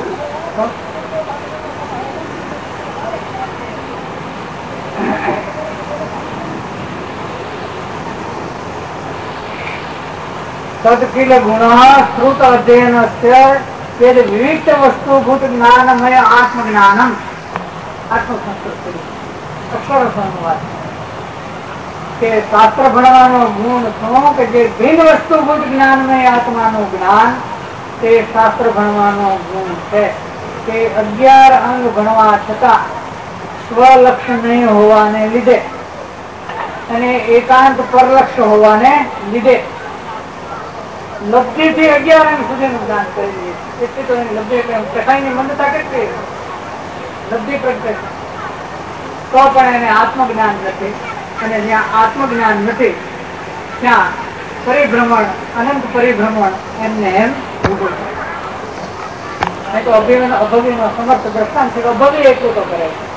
તદખિલ ગુણ શ્રુત અધ્યયન વિવિધ વસ્તુભૂત જ્ઞાનમય આત્મજ્ઞાનમ. આત્મસંસ્કૃત અક્ષરો વાત કે શાસ્ત્ર ભણવાનો ગુણ શું? કે જે ભિન્ન વસ્તુભૂત જ્ઞાનમય આત્માનું જ્ઞાન તે શાસ્ત્ર ભણવાનો ગુણ છે. તે 11 અંગ ભણવા છતાં સ્વલક્ષ્ય નહીં હોવાને લીધે અને એકાંત પરલક્ષ હોવાને લીધે લબ્ધિથી 11 અંગ સુધીનું જ્ઞાન કરી લે. એટલે તો એની લબ્ધિ ચખાઈની મંદતા કેટલી લબ્ધિ પ્રગટે તો પણ એને આત્મજ્ઞાન નથી. અને જ્યાં આત્મજ્ઞાન નથી ત્યાં પરિભ્રમણ, અનંત પરિભ્રમણ એમને એમ ઉભું થાય. તો અભવ્યનો સમર્થ દ્રષ્ટાંત છે. અભવ્ય એટલું તો કરે છે.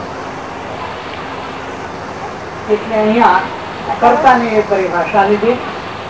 એટલે અહીંયા કર્તાની એ પરિભાષા લીધી.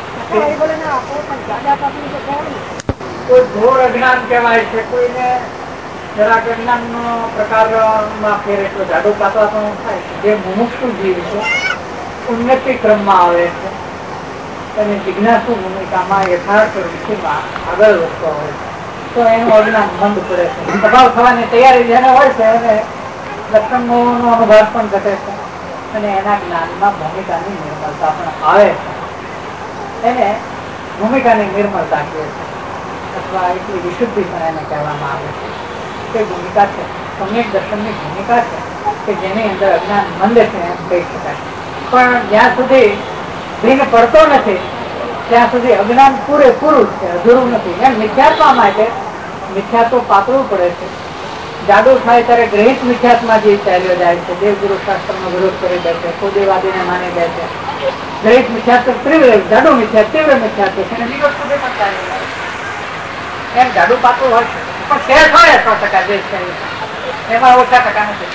કોઈ ઘોર અજ્ઞાન કહેવાય છે, કોઈને જરાક અજ્ઞાન નો પ્રકારમાં ફેર એટલો જાડો પાતળા પણ થાય છે. જે મુમુક્ષુ જીવ છે ઉન્નતિ ક્રમમાં આવે છે અને જિજ્ઞાસુ ભૂમિકામાં યથાર્થ રૂચિમાં આગળ વધતો હોય છે તો એનું અજ્ઞાન બંધ પડે છે. સ્વભાવ થવાની તૈયારી જેને હોય છે એને લક્ષણનો અનુભવ પણ ઘટે છે અને એના જ્ઞાનમાં ભૂમિકાની નિર્મળતા પણ આવે છે. એને ભૂમિકાની નિર્મળતા કહે છે અથવા એટલી વિશુદ્ધિ પણ એને કહેવામાં આવે છે. તે ભૂમિકા છે, સમ્યક દર્શનની ભૂમિકા છે. કે જેની અંદર અજ્ઞાન મંદ છે એમ કહી શકાય. પણ જ્યાં સુધી ભીન પડતો નથી ત્યાં સુધી અજ્ઞાન પૂરેપૂરું છે, અધૂરું નથી. એમ મિથ્યાત્વ માટે મિથ્યાત્વ પાતળું પડે છે. જાડું થાય ત્યારે ગ્રહિત મિથ્યાત્વમાં જે ચાલ્યો જાય છે, દેવગુરુ શાસ્ત્રનો વિરોધ કરી દે છે, ખોદેવાદીને માની દે છે. ગ્રહિત મિથ્યાત્વ તીવ્ર, જાડું મિથ્યા તીવ્ર મિથ્યાત્વ છે, નિગત સુધી પણ ચાલી જાય. એમ જાડું પાતળું હોય છે પણ શેર હોય 100% દેશ છે, એમાં ઓછા ટકા નથી.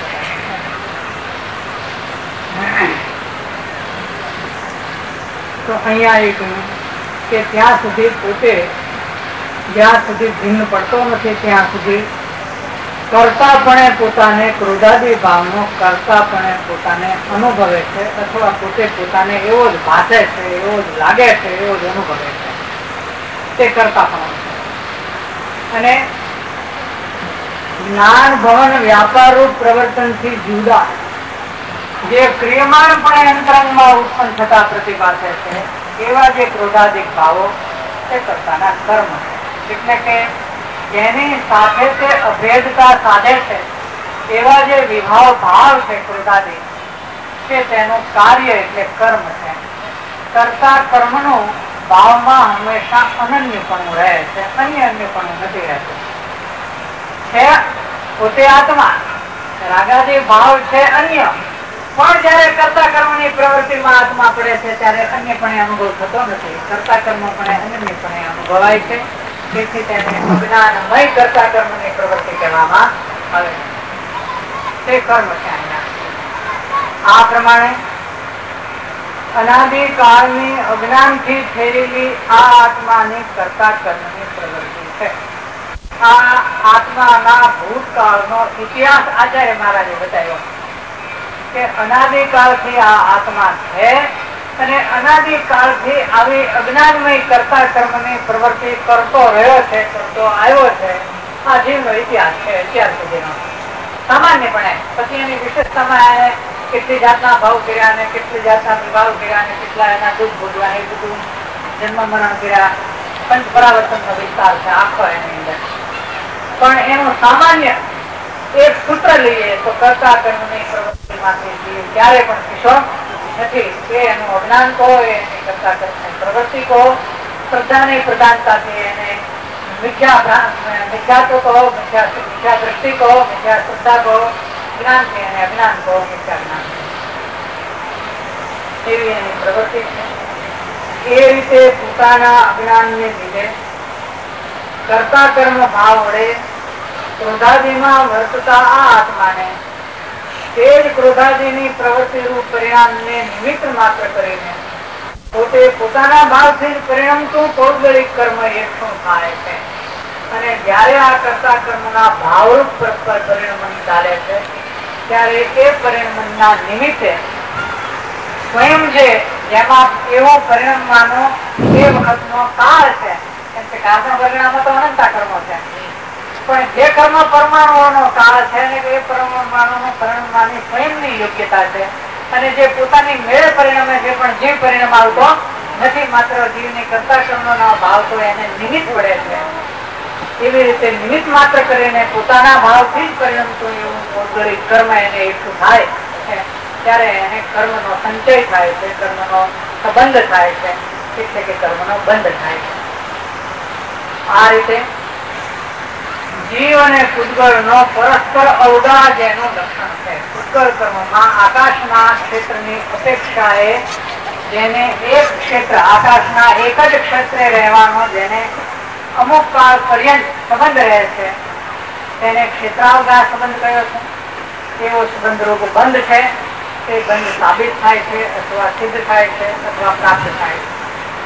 તો અહીંયા એ કહ્યું કે ત્યાં સુધી પોતે જ્યાં સુધી ભિન્ન પડતો નથી ત્યાં સુધી કરતાપણે પોતાને ક્રોધાદી ભાવનો કરતાપણે પોતાને અનુભવે છે, અથવા પોતે પોતાને એવો જ ભાષે છે, એવો જ લાગે છે, એવો જ અનુભવે છે. તે કરતાપણું છે. અને જ્ઞાન ભવન વ્યાપાર રૂપ પ્રવર્તનથી જુદા જે ક્રિયમાણપણે અંતરંગમાં ઉત્પન્ન થતા પ્રતિભાસે છે એવા જે ક્રોધાદિક ભાવો તે કરતાના કર્મ છે. એટલે કે જેની સાથે તે અભેદતા સાધે છે એવા જે વિભાવ ભાવ છે ક્રોધાદિક, તે તેનું કાર્ય એટલે કર્મ છે. કરતા કર્મનું ભાવમાં હંમેશા અનન્યપણું રહે છે, અન્યપણું નથી રહેતું. છે પોતે આત્મા, રાગાદી ભાવ છે અન્ય, પણ જયારે કરતા કર્મની પ્રવૃત્તિમાં આત્મા પડે છે ત્યારે અન્યપણે અનુભવ થતો નથી. કરતા કર્મપણે અન્યપણે અનુભવાય છે. તેથી તેને અજ્ઞાનમય કરતા કર્મની પ્રવૃત્તિ કહેવામાં આવે છે. તે કર્મ છે. આ પ્રમાણે અનાદિકાળની અજ્ઞાનથી થયેલી આ આત્માની કરતા કર્મની પ્રવૃત્તિ છે. આ આત્માના ભૂતકાળનો ઇતિહાસ આચાર્ય મહારાજે બતાવ્યો કે અનાદિકાળથી આ આત્મા છે અને અનાદિકાળથી આવી અજ્ઞાનમય કરતા કર્મની પ્રવૃત્તિ કરતો રહ્યો છે, કરતો આવ્યો છે. આ જીવનો ઇતિહાસ છે અત્યાર સુધીનો. સામાન્યપણે પછી એની વિશેષતામાં કેટલી જાતના ભાવ કર્યા અને કેટલી જાતના વિભાવ કર્યા અને કેટલા એના દુઃખ ભોગવ્યા, એ બધું જન્મ મરણ કર્યા, પંચ પરાવર્તનનો વિસ્તાર છે આખો એની અંદર. પણ એનું સામાન્ય એક સૂત્ર લઈએ તો કરતા કર્મની પ્રવૃત્તિમાંથી જીવ ક્યારે પણ પીછો નથી. કે એનું અજ્ઞાન કહો, એની કરતા કર્મની પ્રવૃત્તિ કહો, શ્રદ્ધાની પ્રધાનતાથી એને મિથ્યાત્વ કહો, મિથ્યા દ્રષ્ટિ કહો, મિથ્યા શ્રદ્ધા કહો, જ્ઞાનથી અને અજ્ઞાન કહો, મિથ્યા જ્ઞાન, એવી એની પ્રવૃત્તિ છે. એ રીતે પોતાના અજ્ઞાનને લીધે કરતા કર્મ ભાવ વડે ક્રોધાદિમાં વર્તતા આ આત્માને તે જ ક્રોધાદિની પ્રવૃત્તિ રૂપ પરિણામને નિમિત્ત માત્ર કરીને પોતે પોતાના ભાવથી જ પરિણમતું પૌગલિક કર્મ એકઠું થાય છે. અને જયારે આ કરતા કર્મના ભાવરૂપ પરસ્પર પરિણમન ચાલે છે ત્યારે એ પરિણમનના નિમિત્તે સ્વયં છે જેમાં એવો પરિણમવાનો એ વખતનો કાળ છે. કેમ કે કાળના વર્ગણામાં તો અનંતા કર્મો છે, પણ જે કર્મ પરમાણુઓનો કાળ છે ને એ પરમાણુનો પરિણમવાની સ્વયંની યોગ્યતા છે. અને જે પોતાની મેળ પરિણમે છે પણ જીવ પરિણામ આવતો નથી, માત્ર જીવની કરતા કર્મનો ભાવ તો એને નિમિત્ત વડે છે. એવી રીતે નિમિત્ત માત્ર કરીને પોતાના ભાવથી જ પરિણમતું એવું પૌગલિક કર્મ એને એકઠું થાય ત્યારે એને કર્મનો સંચય થાય છે, કર્મનો સંબંધ થાય છે, એટલે કે કર્મનો બંધ થાય છે. આ રીતે જીવ અને પૂતગળ નો પરસ્પર અવગાહ જેનું લક્ષણ છે. પૂતગળ કર્મમાં આકાશના ક્ષેત્રની અપેક્ષાએ જેને એક ક્ષેત્ર, આકાશના એક જ ક્ષેત્રે રહેવાનો જેને અમુક કાળ પર્યંત સંબંધ રહે છે તેને ક્ષેત્રાવગાહ સંબંધ કયો છે. એવો સંબંધ રૂપ બંધ છે. તે બંધ સાબિત થાય છે અથવા સિદ્ધ થાય છે અથવા પ્રાપ્ત થાય છે.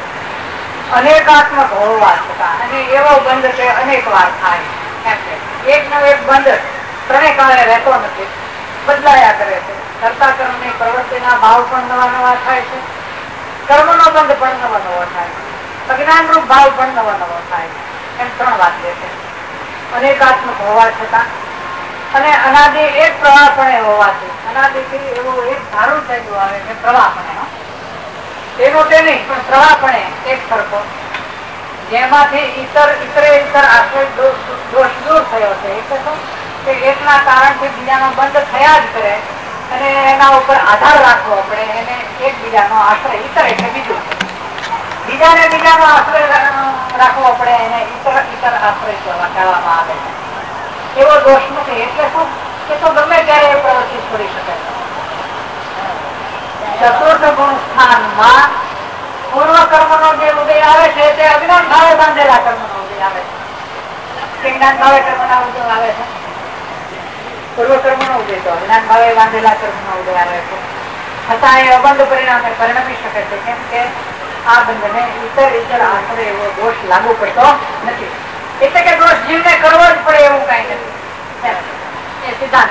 અનેકાત્મક હોવા છતાં અને એવો બંધ છે અનેક વાર થાય એમ છે. એક નો એક બંધ ત્રણેય કાળે રહેતો નથી, બદલાયા કરે છે. કરતા કર્મની પ્રવૃત્તિના ભાવ પણ નવા નવા થાય છે, કર્મનો બંધ પણ નવો નવો થાય છે, અજ્ઞાન રૂપ ભાવ પણ નવો નવો થાય છે. એમ ત્રણ વાત છે. અનેકાત્મક હોવા છતાં અને અનાદિ એક પ્રવાહ પણ હોવાથી, અનાદિથી એવું એક ધારું થયેલું આવે છે પ્રવાહ પણ એનો તે નહીં પણ પ્રવાહ પણ એક સરખો, જેમાંથી ઇતરે આશ્રય દોષ દૂર થયો છે. એટલે શું કે એકના કારણથી બીજાનો બંધ થયા જ કરે અને એના ઉપર આધાર રાખવો આપણે, એને એકબીજાનો આશ્રય, ઈતર એટલે બીજું, બીજાને બીજાનો આશ્રય રાખવો પડે, એને ઈતર આશ્રય કહેવામાં આવે છે. એવો દોષ નથી. એટલે શું કે તો ગમે ત્યારે એ પ્રવૃત્તિ છોડી શકે છે. ચતુર્થ ગુણ સ્થાનમાં પૂર્વ કર્મ નો જે ઉદય આવે છે તે અજ્ઞાન ભાવે બાંધેલા કર્મ નો ઉદય આવે છે. જ્ઞાન ભાવે કર્મ ના ઉદય આવે છે. પૂર્વ કર્મ નો ઉદય તો અજ્ઞાન ભાવે બાંધેલા કર્મ નો ઉદય આવે છે. છતાં એ અબંધ પરિણામે પરિણમી શકે છે. કેમ કે આ બંધને ઈતર આશ્રય એવો દોષ લાગુ પડતો નથી. એટલે કે દોષ જીવને કરવો જ પડે એવું કઈ નથી. એ સિદ્ધાંત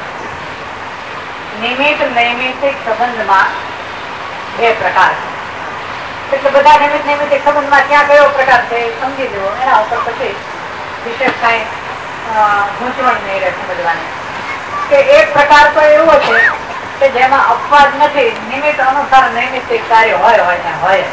નિમિત્ત નૈમિત્તિક સંબંધમાં બે પ્રકાર છે. એટલે બધા નિમિત્ત નૈમિત્તિક સંબંધમાં ક્યાં કયો પ્રકાર છે એ સમજી લેવો. એના ઉપર પછી વિશેષ કઈ ગૂંચવણ નહીં રહે સમજવાની. કે એક પ્રકાર તો એવો છે કે જેમાં અપવાદ નથી, નિમિત્ત અનુસાર નૈમિત્તિક કાર્ય હોય ને હોય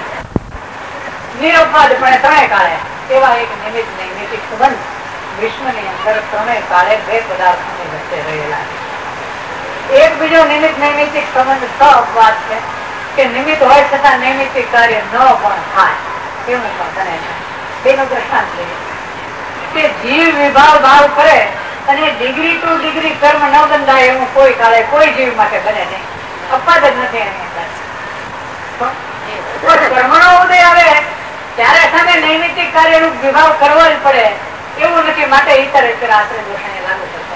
નિરપવાદ પણ ત્રણેય કાળે એવા એક નિમિત્ત નૈમિત્તિક સંબંધ વિશ્વની અંદર ત્રણેય કાળે બે પદાર્થોની વચ્ચે રહેલા છે. એક બીજો નિમિત્ત નૈમિત્તિક સંબંધ સ અપવાદ છે કે નિમિત્ત હોય છતાં નૈમિત્તિક કાર્ય ન પણ થાય એવું પણ બને છે. બેનું દ્રષ્ટાંત લઈએ કે જીવ વિભાવ ભાવ કરે અને ડિગ્રી ટુ ડિગ્રી કર્મ ન બંધાય એવું કોઈ કાળે કોઈ જીવ માટે બને નહીં. અપવાદ જ નથી એની અંદર. કર્મનો ઉદય આવે ત્યારે સામે નૈમિત્તિક કાર્યરૂપ વિભાવ કરવો જ પડે એવું નથી. માટે ઈતર આશ્રય દોષને લાગુ કરતો.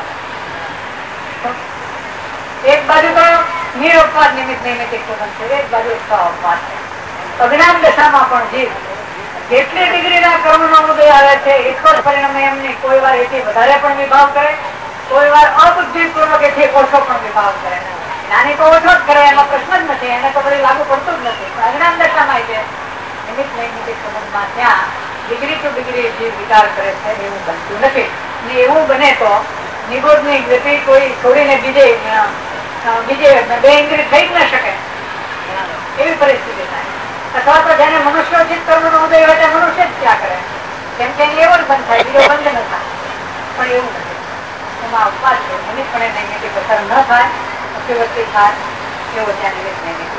એક બાજુ તો નિરપવાદ નિમિત્ત નૈમિત્તિક સંબંધ છે, એક બાજુ અપવાદ છે. અજ્ઞાન દશામાં પણ જીવ જેટલી ડિગ્રીના કર્મનો ઉદય આવે છે એટલો જ પરિણામે એમની કોઈ વાર એથી વધારે પણ વિભાવ કરે, કોઈ વાર અબુદ્ધિપૂર્વક એથી ઓછો પણ વિભાવ કરે. નાની તો ઓછો જ કરે એમાં પ્રશ્ન જ નથી, એને તો બધું લાગુ પડતું જ નથી. પણ અજ્ઞાન દશામાં છે નિમિત્ત નૈમિત્તિક સંબંધમાં ત્યાં ડિગ્રી ટુ ડિગ્રી જીવ વિચાર કરે છે એવું બનતું નથી. ને એવું બને તો નિબોધની ગતિ કોઈ છોડીને બીજે બે ઇન્દ્રિય થઈ જ ન શકે એવી પરિસ્થિતિ થાય. અથવા તો જેને મનુષ્યોચિત કર્મનો ઉદય હોય તે મનુષ્ય જ ક્યાં કરે, કેમ કે એવો જ બંધ થાય, બીજો બંધ ન થાય. પણ એવું નથી. એમાં અપવાદ છે. નિમિત્તપણે નૈમિત્તિક અસર ન થાય, અતિવર્તી થાય એવો ત્યાં નિમિત્ત નૈમિત્તિક.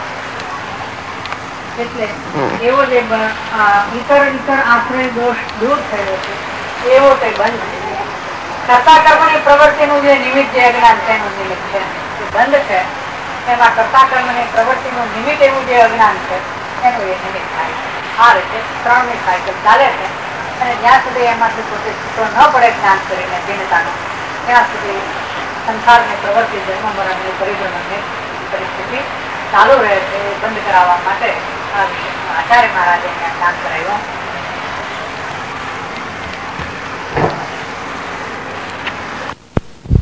એટલે એવો જે ઈતર આશ્રય દોષ દૂર થયો છે એવો તે બંધ છે. કર્તા કર્મની પ્રવૃત્તિનું જે નિમિત્ત જે અજ્ઞાન તેનું નિમિત્ત છે એ બંધ છે. એમાં કર્તા કર્મની પ્રવૃત્તિનું નિમિત્ત એવું જે અજ્ઞાન છે એનું એ નિમિત્ત થાય છે. આ રીતે ત્રણની સાયકલ ચાલે છે. અને જ્યાં સુધી એમાંથી પોતે છૂટો ન પડે જ્ઞાન કરીને ભિન્નતાનો, ત્યાં સુધી સંસારની પ્રવૃત્તિ જન્મ મરણની પરિજનોની પરિસ્થિતિ ચાલુ રહે છે. એ બંધ કરાવવા માટે આચાર્ય મહારાજે જ્ઞાન કરાવ્યું